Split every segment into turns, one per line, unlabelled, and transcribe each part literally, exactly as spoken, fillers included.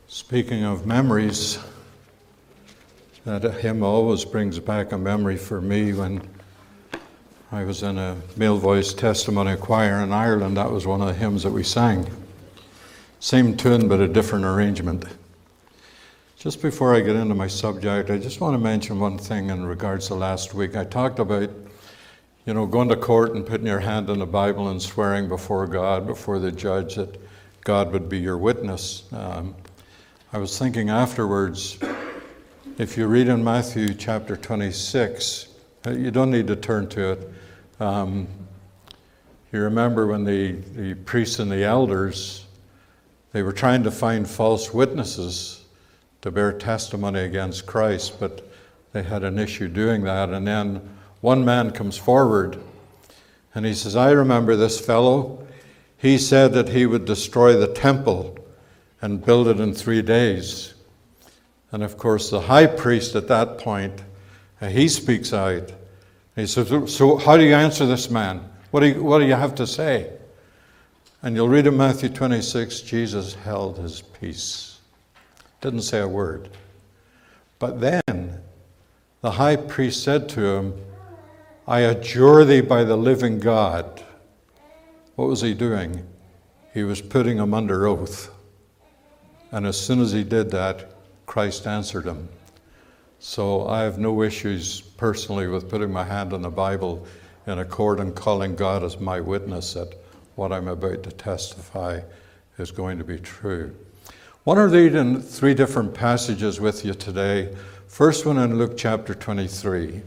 Speaking of memories, that hymn always brings back a memory for me when I was in a male voice testimony choir in Ireland. That was one of the hymns that we sang. Same tune, but a different arrangement. Just before I get into my subject, I just want to mention one thing in regards to last week. I talked about, you know, going to court and putting your hand on the Bible and swearing before God, before the judge, that God would be your witness. Um, I was thinking afterwards, if you read in Matthew chapter twenty-six, you don't need to turn to it. Um, you remember when the, the priests and the elders, they were trying to find false witnesses to bear testimony against Christ, but they had an issue doing that. And then one man comes forward and he says, I remember this fellow. He said that he would destroy the temple and build it in three days. And of course, the high priest at that point, uh, he speaks out. He says, so how do you answer this man? What do you, what do you have to say? And you'll read in Matthew twenty-six, Jesus held his peace. Didn't say a word. But then the high priest said to him, I adjure thee by the living God. What was he doing? He was putting him under oath. And as soon as he did that, Christ answered him. So I have no issues personally with putting my hand on the Bible in a court and calling God as my witness that what I'm about to testify is going to be true. I want to read in three different passages with you today. First one in Luke chapter twenty-three.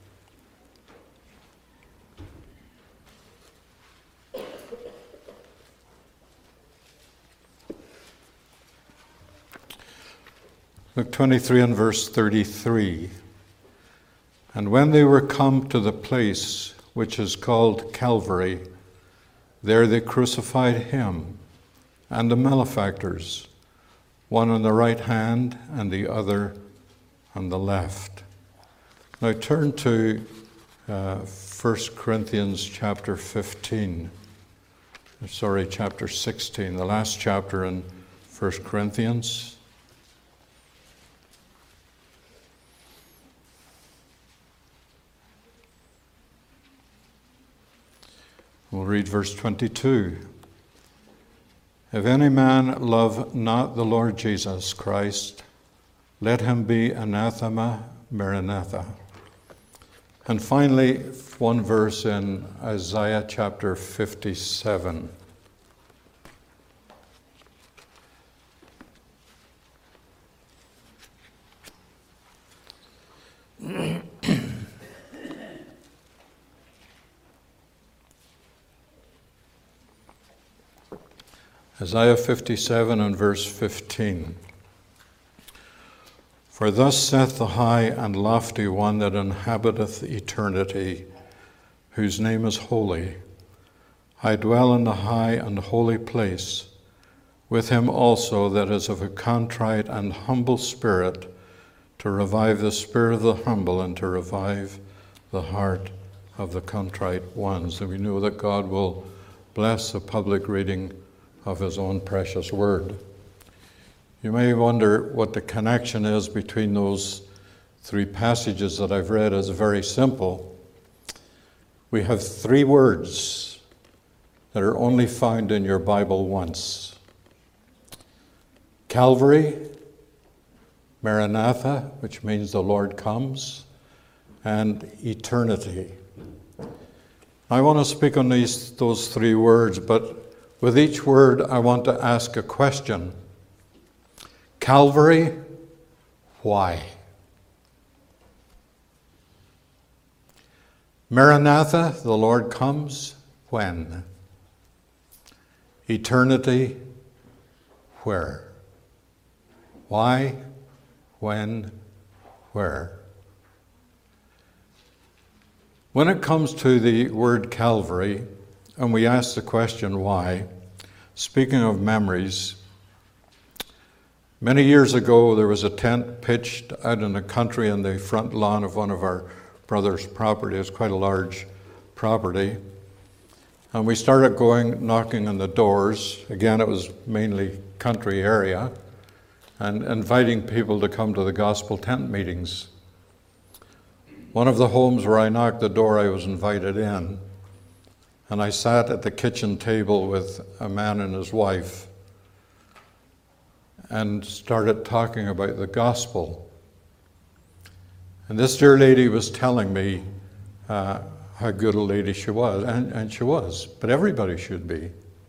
Luke twenty-three and verse thirty-three. And when they were come to the place which is called Calvary, there they crucified him and the malefactors, one on the right hand and the other on the left. Now turn to uh, First Corinthians chapter fifteen. Sorry, chapter sixteen, the last chapter in First Corinthians. We'll read verse twenty-two. If any man love not the Lord Jesus Christ, let him be anathema maranatha. And finally, one verse in Isaiah chapter fifty-seven. Isaiah fifty-seven and verse fifteen. For thus saith the high and lofty one that inhabiteth eternity, whose name is holy. I dwell in the high and holy place, with him also that is of a contrite and humble spirit, to revive the spirit of the humble and to revive the heart of the contrite ones. And we know that God will bless the public reading of his own precious word. You may wonder what the connection is between those three passages that I've read. It's very simple. We have three words that are only found in your Bible once. Calvary, Maranatha, which means the Lord comes, and eternity. I want to speak on these those three words, but with each word, I want to ask a question. Calvary, why? Maranatha, the Lord comes, when? Eternity, where? Why, when, where? When it comes to the word Calvary, and we ask the question, why? Speaking of memories, many years ago there was a tent pitched out in the country in the front lawn of one of our brother's property. It's quite a large property. And we started going, knocking on the doors. Again, it was mainly country area. and inviting people to come to the gospel tent meetings. One of the homes where I knocked the door, I was invited in, and I sat at the kitchen table with a man and his wife and started talking about the gospel. And this dear lady was telling me uh, how good a lady she was, and, and she was, but everybody should be.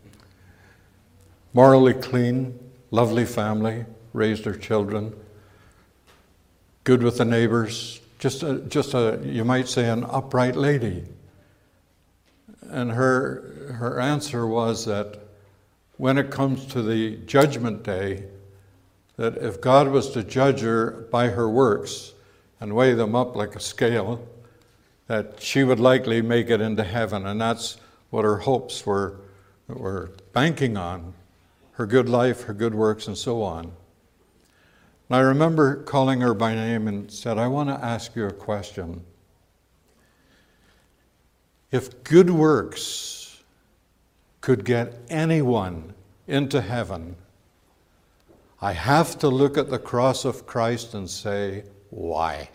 Morally clean, lovely family, raised her children, good with the neighbors, just a, just a, you might say, an upright lady. And her, her answer was that when it comes to the judgment day, that if God was to judge her by her works and weigh them up like a scale, that she would likely make it into heaven. And that's what her hopes were, were banking on, her good life, her good works, and so on. And I remember calling her by name and said, I want to ask you a question. If good works could get anyone into heaven, I have to look at the cross of Christ and say, why?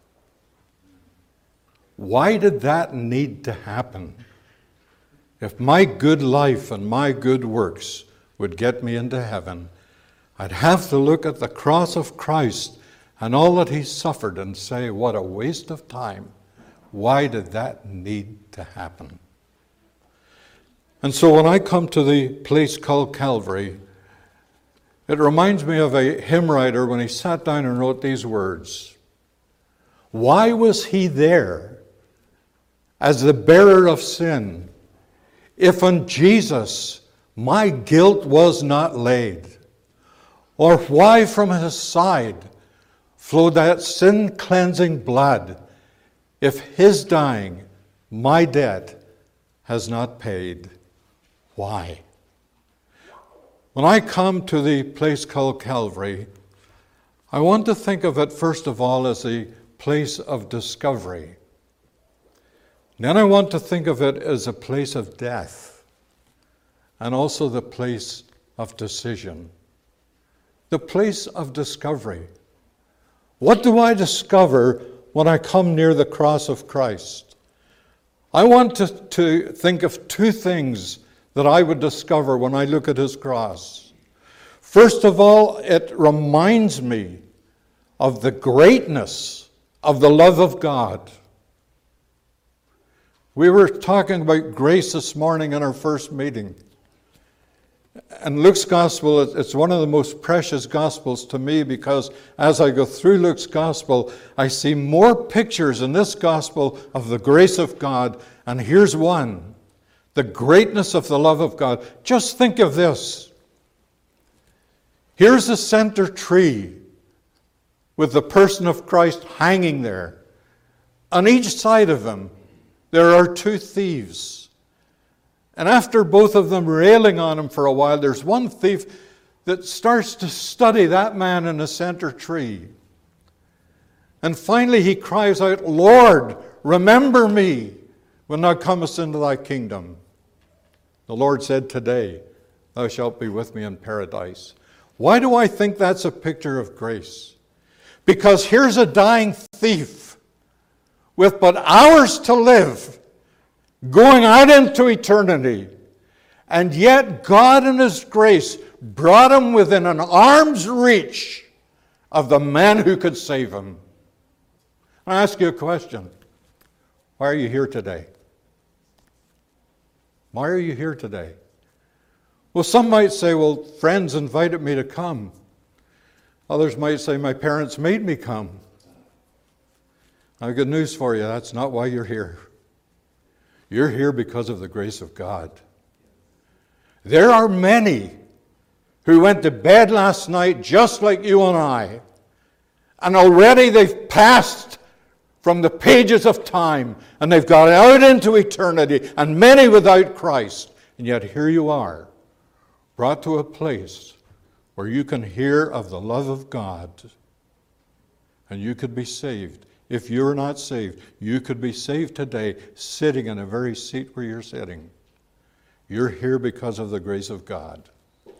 Why did that need to happen? If my good life and my good works would get me into heaven, I'd have to look at the cross of Christ and all that he suffered and say, what a waste of time. Why did that need to happen? And so when I come to the place called Calvary, it reminds me of a hymn writer when he sat down and wrote these words. Why was he there as the bearer of sin if on Jesus my guilt was not laid? Or why from his side flowed that sin-cleansing blood if his dying my debt has not paid? Why? When I come to the place called Calvary, I want to think of it first of all as a place of discovery. Then I want to think of it as a place of death and also the place of decision. The place of discovery. What do I discover when I come near the cross of Christ? I want to, to think of two things that I would discover when I look at his cross. First of all, it reminds me of the greatness of the love of God. We were talking about grace this morning in our first meeting. And Luke's gospel, it's one of the most precious gospels to me because as I go through Luke's gospel, I see more pictures in this gospel of the grace of God. And here's one, the greatness of the love of God. Just think of this. Here's the center tree with the person of Christ hanging there. On each side of him, there are two thieves. And after both of them railing on him for a while, there's one thief that starts to study that man in the center tree. And finally he cries out, Lord, remember me when thou comest into thy kingdom. The Lord said, today thou shalt be with me in paradise. Why do I think that's a picture of grace? Because here's a dying thief with but hours to live, going out into eternity. And yet God in his grace brought him within an arm's reach of the man who could save him. I ask you a question. Why are you here today? Why are you here today? Well, some might say, well, friends invited me to come. Others might say, my parents made me come. I have good news for you. That's not why you're here. You're here because of the grace of God. There are many who went to bed last night just like you and I, and already they've passed from the pages of time, and they've got out into eternity, and many without Christ. And yet here you are, brought to a place where you can hear of the love of God, and you could be saved. If you're not saved, you could be saved today sitting in a very seat where you're sitting. You're here because of the grace of God.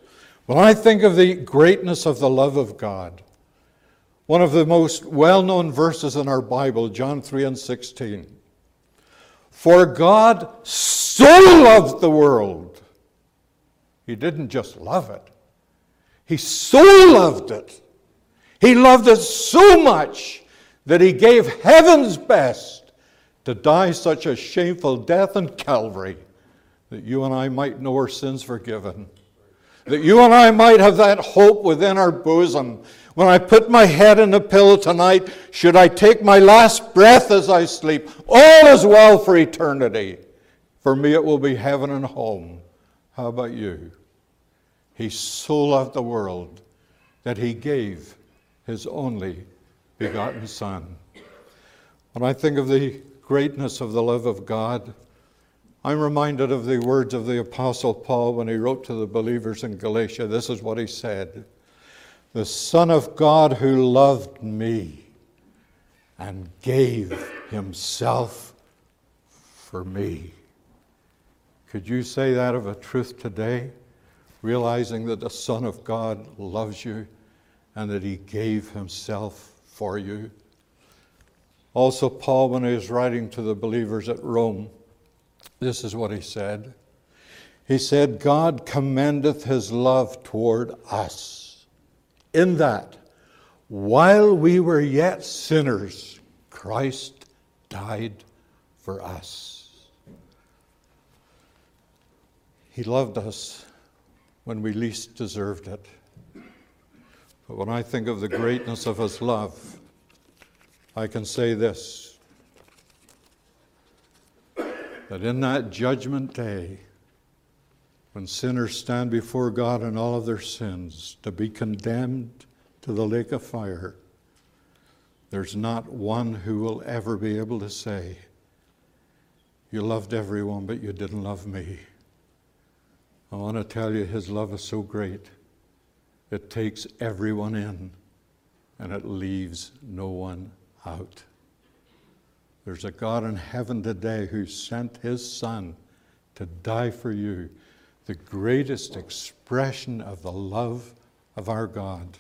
When I think of the greatness of the love of God, one of the most well-known verses in our Bible, John three and sixteen. For God so loved the world. He didn't just love it. He so loved it. He loved it so much that he gave heaven's best to die such a shameful death on Calvary, that you and I might know our sins forgiven, that you and I might have that hope within our bosom. When I put my head in the pillow tonight, should I take my last breath as I sleep, all is well for eternity. For me it will be heaven and home. How about you? He so loved the world that he gave his only begotten Son. When I think of the greatness of the love of God, I'm reminded of the words of the Apostle Paul when he wrote to the believers in Galatia. This is what he said. The Son of God who loved me and gave himself for me. Could you say that of a truth today? Realizing that the Son of God loves you and that he gave himself for you. Also, Paul, when he was writing to the believers at Rome, this is what he said. He said, God commendeth his love toward us, in that, while we were yet sinners, Christ died for us. He loved us when we least deserved it. But when I think of the greatness of his love, I can say this, that in that judgment day, when sinners stand before God in all of their sins to be condemned to the lake of fire, there's not one who will ever be able to say, you loved everyone, but you didn't love me. I want to tell you, his love is so great. It takes everyone in, and it leaves no one out. There's a God in heaven today who sent his Son to die for you, the greatest expression of the love of our God.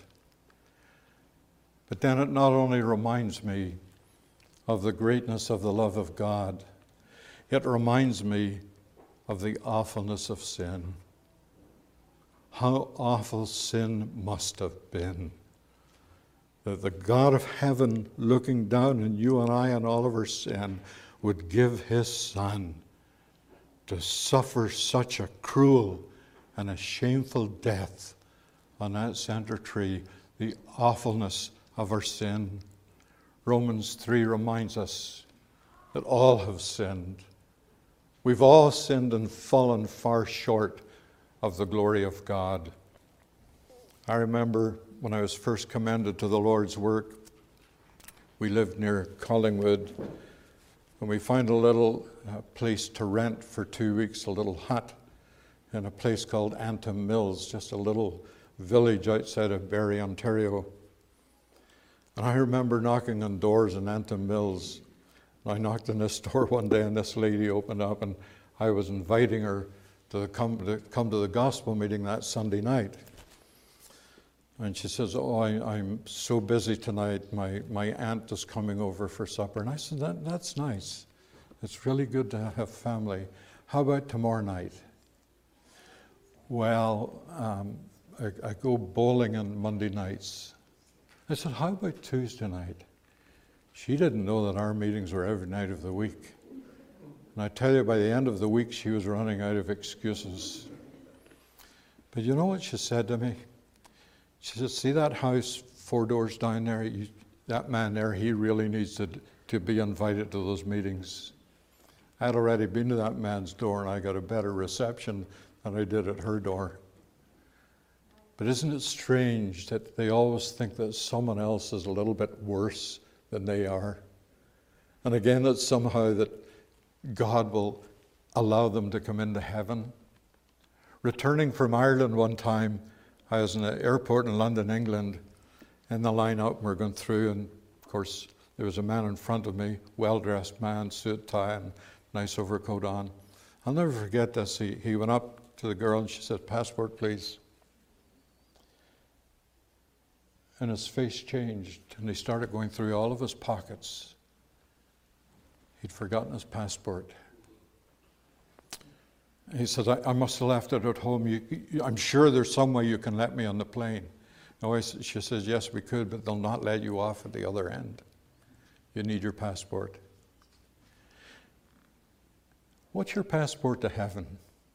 But then it not only reminds me of the greatness of the love of God, it reminds me of the awfulness of sin. How awful sin must have been. That the God of heaven, looking down on you and I and all of our sin, would give his Son to suffer such a cruel and a shameful death on that center tree, the awfulness of our sin. Romans three reminds us that all have sinned. We've all sinned and fallen far short of the glory of God. I remember when I was first commended to the Lord's work, we lived near Collingwood, and we found a little uh, place to rent for two weeks, a little hut in a place called Antrim Mills, just a little village outside of Barrie, Ontario. And I remember knocking on doors in Antrim Mills. I knocked on this door one day, and this lady opened up, and I was inviting her to come to, come to the gospel meeting that Sunday night. And she says, oh, I, I'm so busy tonight. My, my aunt is coming over for supper. And I said, that, that's nice. It's really good to have family. How about tomorrow night? Well, um, I, I go bowling on Monday nights. I said, how about Tuesday night? She didn't know that our meetings were every night of the week. And I tell you, by the end of the week, she was running out of excuses. But you know what she said to me? She said, see that house four doors down there? You, that man there, he really needs to, to be invited to those meetings. I had already been to that man's door, and I got a better reception than I did at her door. But isn't it strange that they always think that someone else is a little bit worse than they are? And again, that somehow that God will allow them to come into heaven. Returning from Ireland one time, I was in an airport in London, England, in the line-up, and we're going through, and of course, there was a man in front of me, well-dressed man, suit, tie, and nice overcoat on. I'll never forget this. He, he went up to the girl, and she said, passport, please. and his face changed, and he started going through all of his pockets. He'd forgotten his passport. He said, I, I must have left it at home. You, you, I'm sure there's some way you can let me on the plane. No, I, she says, yes, we could, but they'll not let you off at the other end. You need your passport. What's your passport to heaven?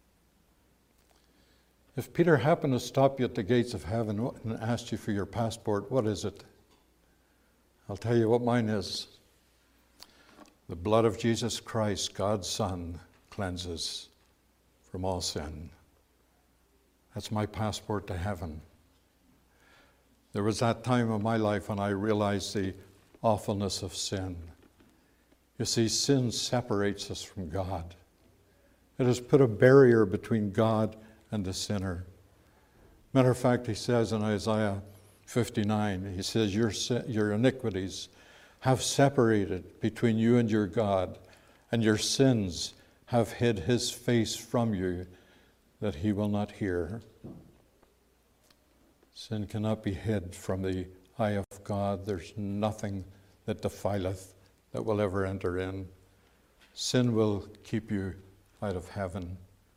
If Peter happened to stop you at the gates of heaven and asked you for your passport, what is it? I'll tell you what mine is. The blood of Jesus Christ, God's Son, cleanses from all sin. That's my passport to heaven. There was that time in my life when I realized the awfulness of sin. You see, sin separates us from God. It has put a barrier between God and the sinner. Matter of fact, he says in Isaiah fifty-nine, he says, your, your iniquities have separated between you and your God, and your sins have hid his face from you, that he will not hear. Sin cannot be hid from the eye of God. There's nothing that defileth that will ever enter in. Sin will keep you out of heaven.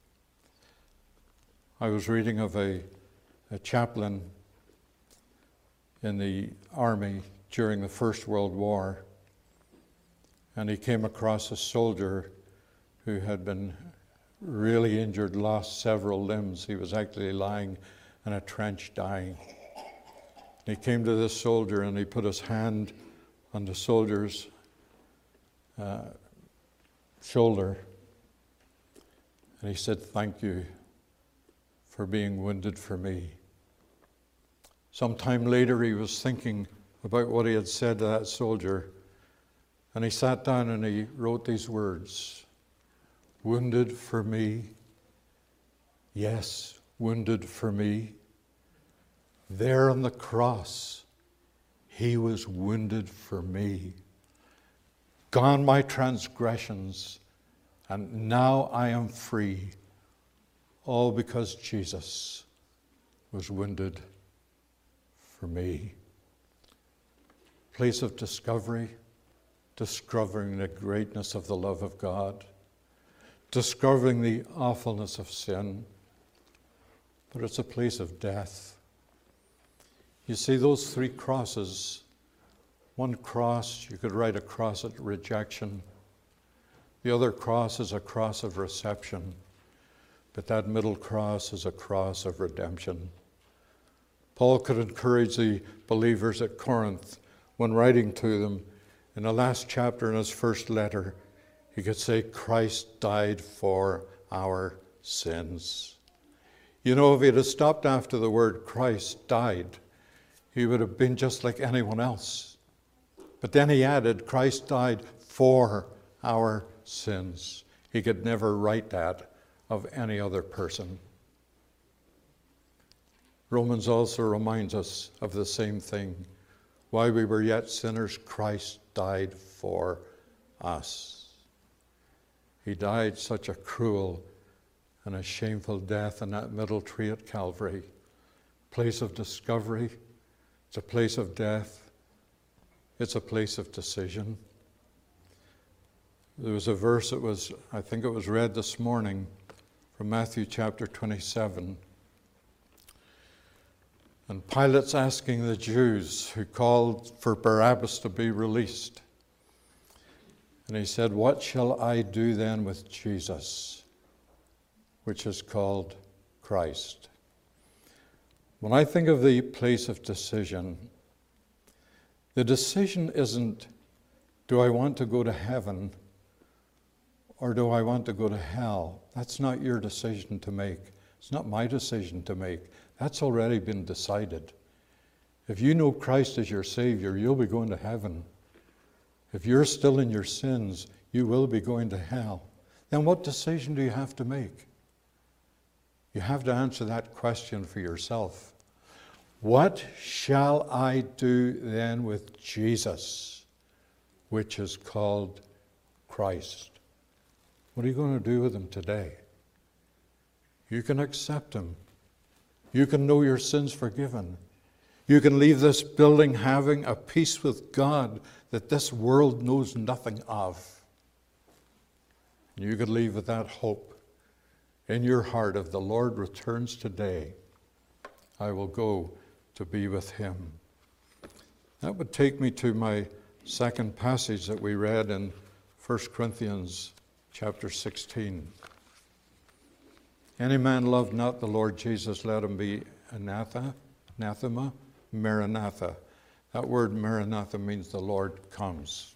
I was reading of a, a chaplain in the army during the First World War, and he came across a soldier who had been really injured, lost several limbs. He was actually lying in a trench dying. He came to this soldier and he put his hand on the soldier's uh, shoulder, and he said, "Thank you for being wounded for me." Sometime later he was thinking about what he had said to that soldier, and he sat down and he wrote these words: "Wounded for me, yes, wounded for me. There on the cross, he was wounded for me. Gone my transgressions, and now I am free, all because Jesus was wounded for me." Place of discovery, discovering the greatness of the love of God, discovering the awfulness of sin, but it's a place of death. You see, those three crosses, one cross, you could write a cross at rejection. The other cross is a cross of reception, but that middle cross is a cross of redemption. Paul could encourage the believers at Corinth when writing to them in the last chapter in his first letter. He could say, Christ died for our sins. You know, if he had stopped after the word Christ died, he would have been just like anyone else. But then he added, Christ died for our sins. He could never write that of any other person. Romans also reminds us of the same thing. While we were yet sinners, Christ died for us. He died such a cruel and a shameful death on that middle tree at Calvary. Place of discovery. It's a place of death. It's a place of decision. There was a verse that was, I think it was read this morning, from Matthew chapter twenty-seven. And Pilate's asking the Jews who called for Barabbas to be released. And he said, "What shall I do then with Jesus, which is called Christ?" When I think of the place of decision, the decision isn't, do I want to go to heaven or do I want to go to hell? That's not your decision to make. It's not my decision to make. That's already been decided. If you know Christ as your Savior, you'll be going to heaven. If you're still in your sins, you will be going to hell. Then what decision do you have to make? You have to answer that question for yourself. What shall I do then with Jesus, which is called Christ? What are you going to do with him today? You can accept him. You can know your sins forgiven. You can leave this building having a peace with God that this world knows nothing of. You could leave with that hope in your heart. If the Lord returns today, I will go to be with him. That would take me to my second passage that we read in First Corinthians chapter sixteen. Any man love not the Lord Jesus, let him be anatha, anathema, maranatha. That word maranatha means the Lord comes.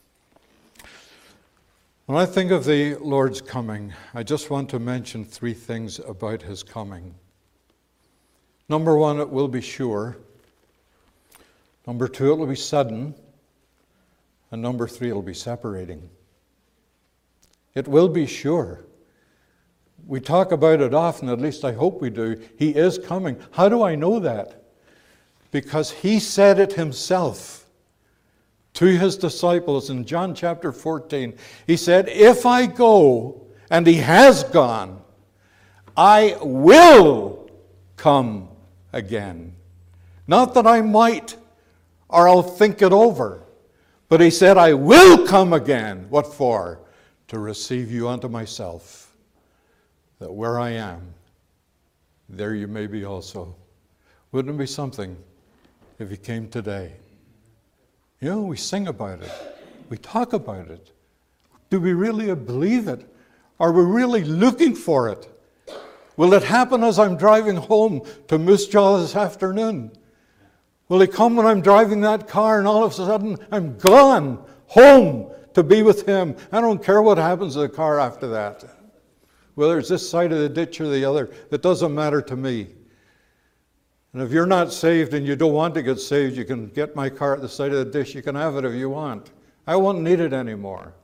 When I think of the Lord's coming, I just want to mention three things about his coming. Number one, it will be sure. Number two, it will be sudden. And number three, it will be separating. It will be sure. We talk about it often, at least I hope we do. He is coming. How do I know that? Because he said it himself to his disciples in John chapter fourteen. He said, if I go, and he has gone, I will come again. Not that I might, or I'll think it over. But he said, I will come again. What for? To receive you unto myself. That where I am, there you may be also. Wouldn't it be something if he came today? You know, we sing about it. We talk about it. Do we really believe it? Are we really looking for it? Will it happen as I'm driving home to Moose Jaw this afternoon? Will he come when I'm driving that car and all of a sudden I'm gone home to be with him? I don't care what happens to the car after that. Whether it's this side of the ditch or the other, it doesn't matter to me. And if you're not saved and you don't want to get saved, you can get my car at the side of the ditch. You can have it if you want. I won't need it anymore.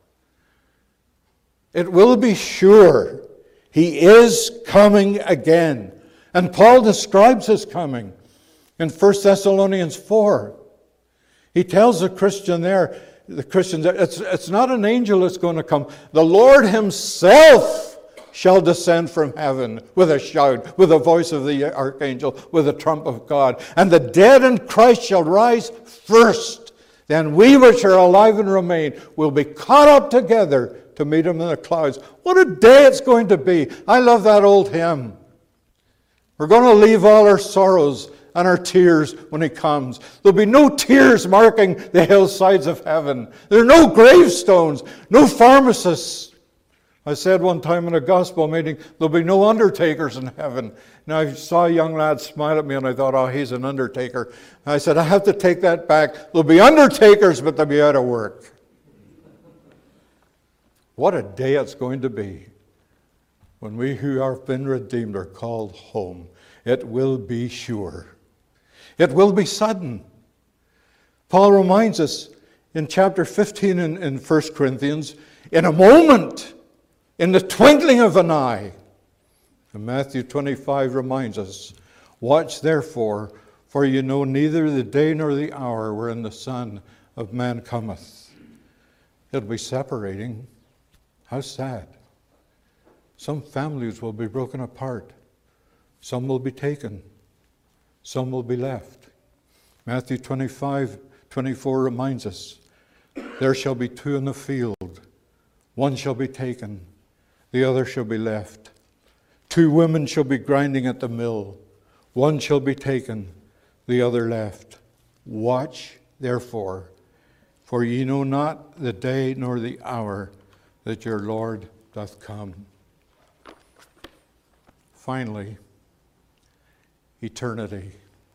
It will be sure. He is coming again. And Paul describes his coming in First Thessalonians four. He tells the Christian there, the Christians, it's, it's not an angel that's going to come. The Lord himself shall descend from heaven with a shout, with the voice of the archangel, with the trump of God. And the dead in Christ shall rise first. Then we which are alive and remain will be caught up together to meet him in the clouds. What a day it's going to be. I love that old hymn. We're going to leave all our sorrows and our tears when he comes. There'll be no tears marking the hillsides of heaven. There are no gravestones, no pharmacists. I said one time in a gospel meeting, there'll be no undertakers in heaven. Now I saw a young lad smile at me and I thought, oh, he's an undertaker. And I said, I have to take that back. There'll be undertakers, but they'll be out of work. What a day it's going to be when we who have been redeemed are called home. It will be sure. It will be sudden. Paul reminds us in chapter fifteen in, in First Corinthians, in a moment, in the twinkling of an eye. And Matthew twenty-five reminds us, watch therefore, for you know neither the day nor the hour wherein the Son of Man cometh. It'll be separating. How sad. Some families will be broken apart. Some will be taken. Some will be left. Matthew twenty-five, twenty-four reminds us, there shall be two in the field. One shall be taken, the other shall be left. Two women shall be grinding at the mill. One shall be taken, the other left. Watch, therefore, for ye know not the day nor the hour that your Lord doth come. Finally, eternity.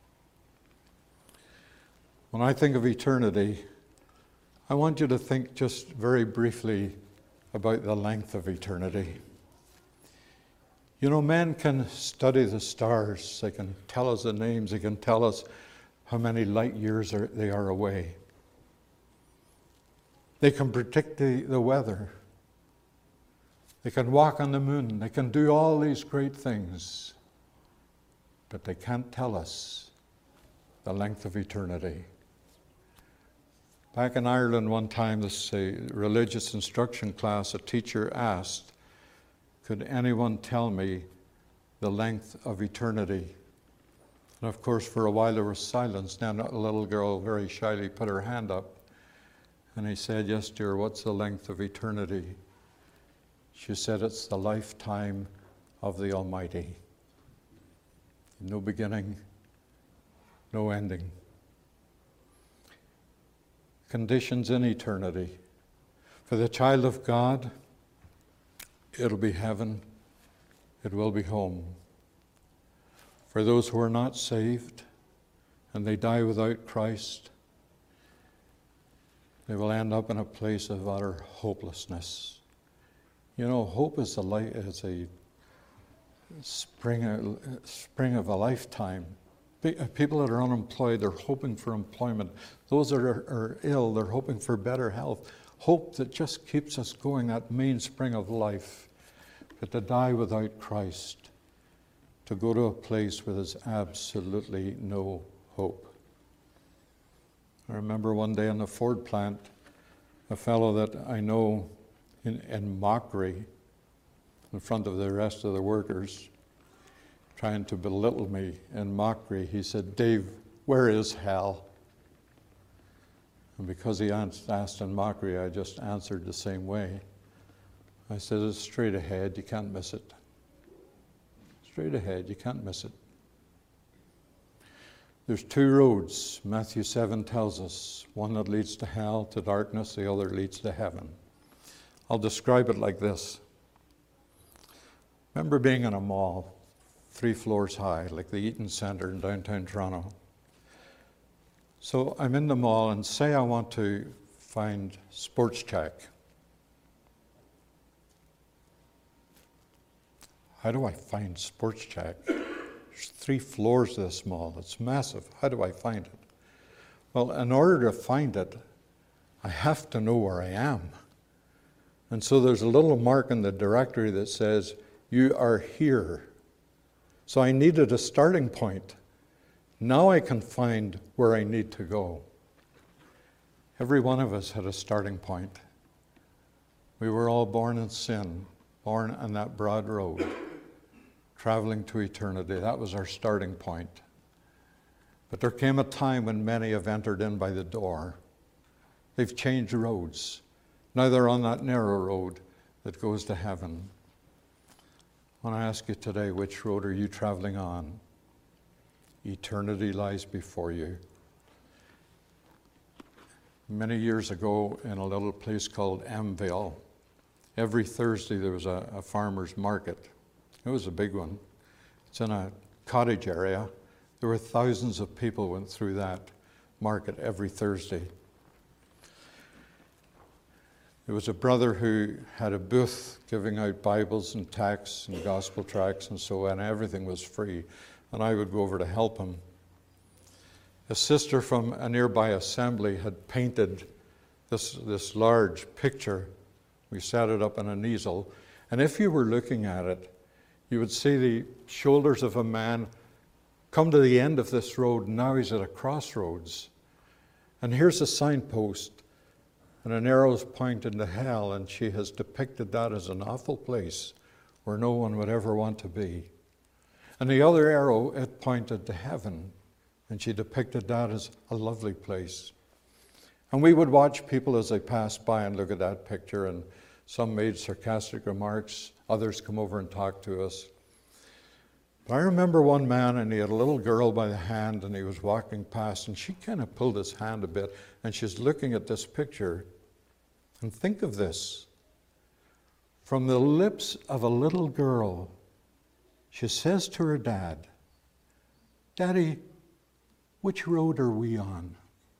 When I think of eternity, I want you to think just very briefly about the length of eternity. You know, men can study the stars. They can tell us the names. They can tell us how many light years are, they are away. They can predict the, the weather. They can walk on the moon. They can do all these great things. But they can't tell us the length of eternity. Back in Ireland one time, this a religious instruction class, a teacher asked, could anyone tell me the length of eternity? And of course, for a while there was silence. Then a little girl very shyly put her hand up. And he said, yes, dear, what's the length of eternity? She said, it's the lifetime of the Almighty. No beginning, no ending. Conditions in eternity. For the child of God, it'll be heaven. It will be home. For those who are not saved and they die without Christ, they will end up in a place of utter hopelessness. You know, hope is a, li- is a spring, a spring of a lifetime. People that are unemployed, they're hoping for employment. Those that are, are ill, they're hoping for better health. Hope that just keeps us going, that mainspring of life. But to die without Christ, to go to a place where there's absolutely no hope. I remember one day in the Ford plant, a fellow that I know in, in mockery in front of the rest of the workers, trying to belittle me in mockery, he said, Dave, where is hell? And because he asked in mockery, I just answered the same way. I said, it's straight ahead, you can't miss it. Straight ahead, you can't miss it. There's two roads, Matthew seven tells us. One that leads to hell, to darkness, the other leads to heaven. I'll describe it like this. Remember being in a mall, three floors high, like the Eaton Centre in downtown Toronto. So I'm in the mall, and say I want to find Sports Check. How do I find Sports Check? There's three floors of this mall. It's massive. How do I find it? Well, in order to find it, I have to know where I am. And so there's a little mark in the directory that says, you are here. So I needed a starting point. Now I can find where I need to go. Every one of us had a starting point. We were all born in sin, born on that broad road, traveling to eternity. That was our starting point. But there came a time when many have entered in by the door. They've changed roads. Now they're on that narrow road that goes to heaven. I want to ask you today, which road are you traveling on? Eternity lies before you. Many years ago, in a little place called Amville, every Thursday there was a, a farmer's market. It was a big one. It's in a cottage area. There were thousands of people went through that market every Thursday. There was a brother who had a booth giving out Bibles and texts and gospel tracts and so on. Everything was free, and I would go over to help him. A sister from a nearby assembly had painted this, this large picture. We set it up in an easel, and if you were looking at it, you would see the shoulders of a man come to the end of this road, and now he's at a crossroads. And here's a signpost, and an arrow's pointing to hell, and she has depicted that as an awful place where no one would ever want to be. And the other arrow, it pointed to heaven, and she depicted that as a lovely place. And we would watch people as they passed by and look at that picture, and some made sarcastic remarks, others come over and talk to us. But I remember one man, and he had a little girl by the hand, and he was walking past, and she kind of pulled his hand a bit, and she's looking at this picture. And think of this. From the lips of a little girl, she says to her dad, Daddy, which road are we on?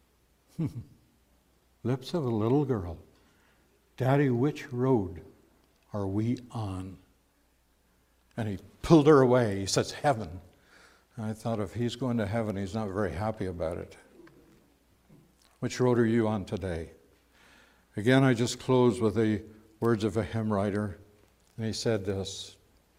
Lips of a little girl. Daddy, which road are we on? And he pulled her away. He says, heaven. And I thought, if he's going to heaven, he's not very happy about it. Which road are you on today? Again, I just close with the words of a hymn writer. And he said this,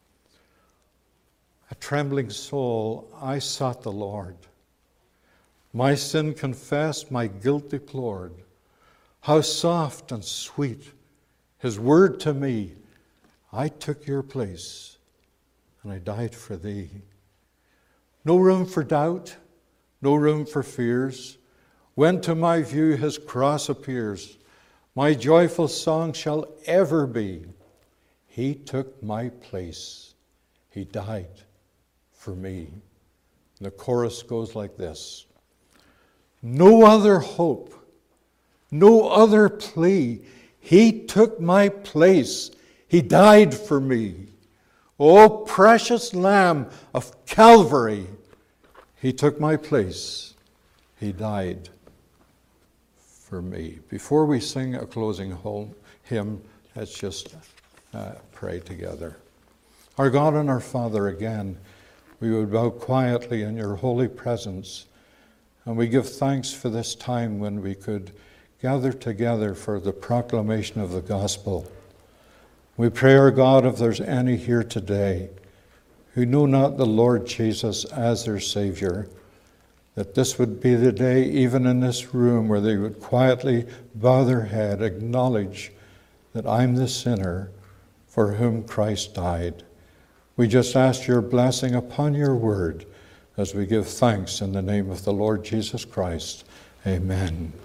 a trembling soul, I sought the Lord. My sin confessed, my guilt deplored. How soft and sweet his word to me. I took your place, and I died for thee. No room for doubt, no room for fears. When to my view his cross appears, my joyful song shall ever be, he took my place, he died for me. And the chorus goes like this. No other hope, no other plea, he took my place, he died for me. O precious Lamb of Calvary, he took my place, he died for me. Before we sing a closing home, hymn, let's just uh, pray together. Our God and our Father, again, we would bow quietly in your holy presence, and we give thanks for this time when we could gather together for the proclamation of the gospel. We pray, our God, if there's any here today who know not the Lord Jesus as their Savior, that this would be the day, even in this room, where they would quietly bow their head, acknowledge that I'm the sinner for whom Christ died. We just ask your blessing upon your word as we give thanks in the name of the Lord Jesus Christ. Amen.